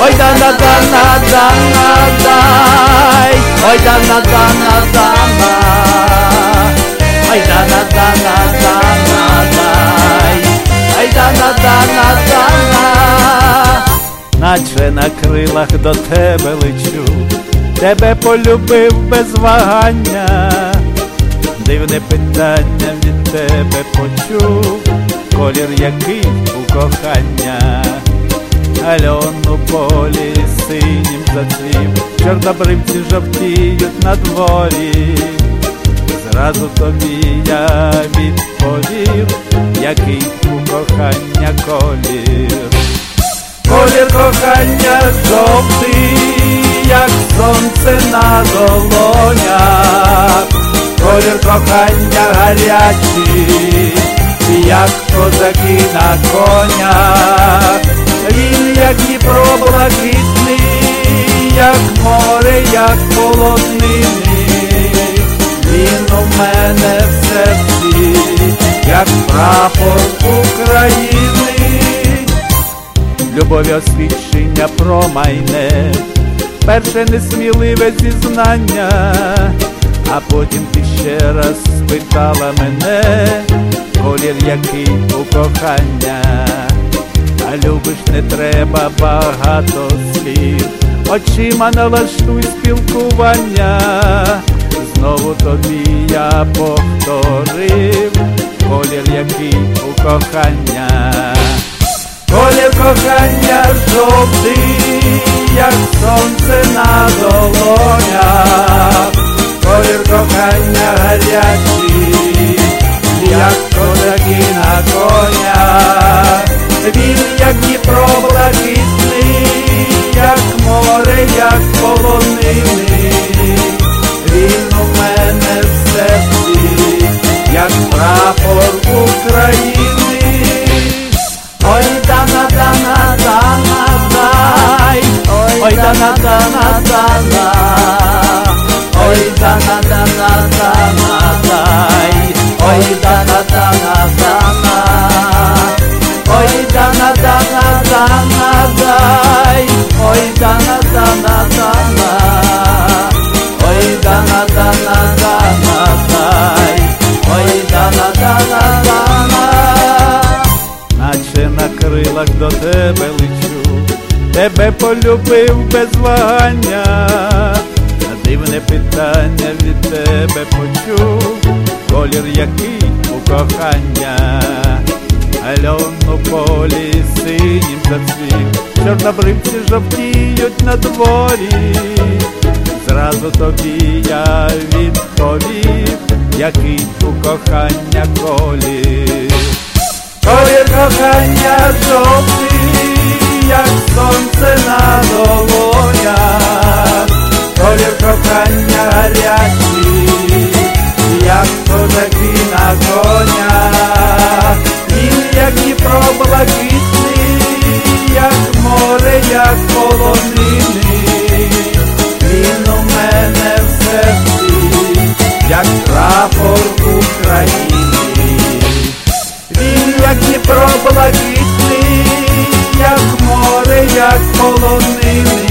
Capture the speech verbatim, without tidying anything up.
ой дана, дана, дана, дай, ой дана, дана, дана, ой дана, дана, дана, дай, ой дана, дана, дана. Наче на крилах до тебе лечу, тебе полюбив без вагання, дивне питання від тебе почув, колір який у кохання. Альону полі синім зацвів, чорнобривці жовтіють на дворі. Зразу тобі я відповів, який у кохання колір. Колір кохання жовтий, як сонце на долонях. Колір кохання гарячий, як козаки на конях. Він, як Дніпро блакитний, як море, як полонини. Він у мене в серці, як прапор України. Любові освідчення промайне, перше несміливе зізнання, а потім ти ще раз спитала мене, колір який у кохання. А любиш не треба багато слів, очима налаштуй спілкування. Знову тобі я повторив, колір який у кохання. Колір кохання жовтий, як сонце на долонях. Колір кохання гарячий, як козаки на конях. Він, як Дніпро блакитний, як море, як полонини. Він у мене в серці, як прапор України. Ой дана, дана, дана, дай, ой дана, дана, дана, ой дана, дана, дана, дай, ой дана, дана, дана, ой дана, дана, дана, дай, ой дана, дана, дана, ой дана, дана, дана, дай, ой дана, дана, дана. Наче на крилах до тебе лечу, тебе полюбив без вагання, на дивне питання від тебе почув, колір який у кохання. Альону полі синім зацвів, чорнобривці жовтіють на дворі. Зразу тобі я відповів, який у кохання колір. Колір кохання жовтий, як сонце на долонях. Колір кохання гарячий, як козаки на конях. Він, як Дніпро блакитний, як море, як полонини. Він у мене в серці, як прапор України. Він, як Дніпро блакитний, як море, як полонини.